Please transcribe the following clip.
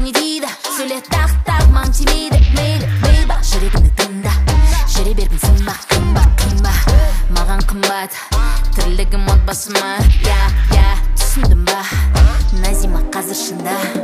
не дейді сөйле тақ маң тимейді мейлі бақ жүрегімді тыңда жүре бергін сынба қимба маған қымбат тірлігім отбасыма я түсіндім ба Назима қазір шында